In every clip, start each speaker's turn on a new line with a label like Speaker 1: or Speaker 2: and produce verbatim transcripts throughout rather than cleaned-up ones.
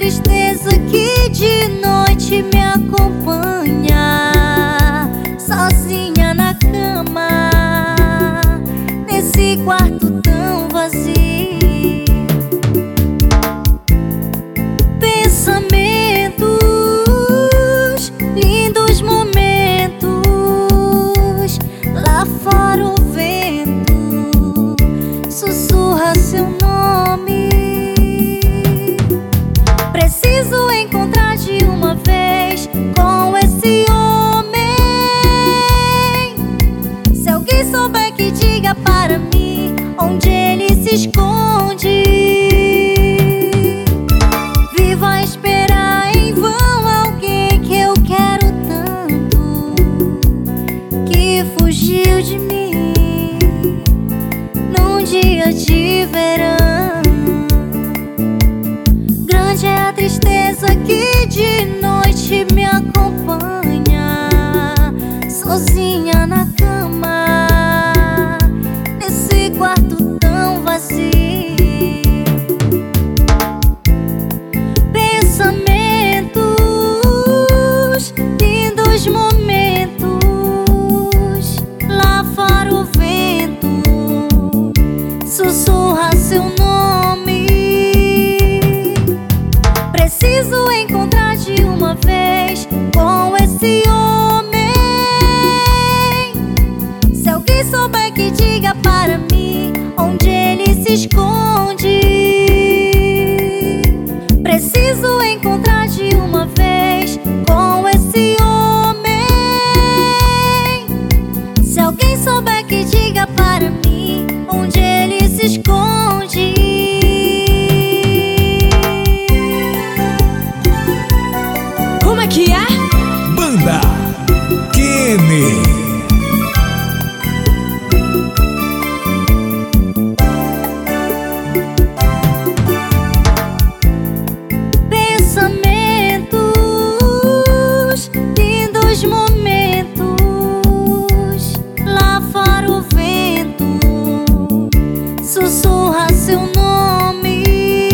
Speaker 1: tristeza que de noite me acompanha, sozinha na cama, nesse quarto tão vazio. Pensamentos, lindos momentos, lá fora o vento sussurra seu nome. Preciso encontrar de uma vez com esse homem. Se alguém souber, que diga para mim onde ele se esconde. Vivo a esperar em vão alguém que eu quero tanto, que fugiu de mim num dia de verão. Grande é a tristeza que de noite me acompanha, sozinha na cama, nesse quarto tão vazio. Pensamentos, lindos momentos, lá fora o vento sussurra seu nome. Preciso encontrar de uma vez com esse homem. Se alguém souber, que diga para mim onde ele se esconde. Preciso encontrar de uma vez com esse homem. Se alguém souber, que diga para mim onde ele se esconde.
Speaker 2: Como é que é?
Speaker 3: Banda Kenny.
Speaker 1: Pensamentos, lindos momentos, lá fora o vento sussurra seu nome.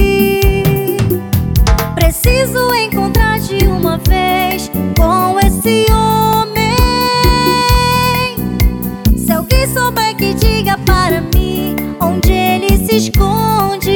Speaker 1: Preciso encontrar de uma vez com esse homem. Se alguém souber, que diga para mim onde ele se esconde.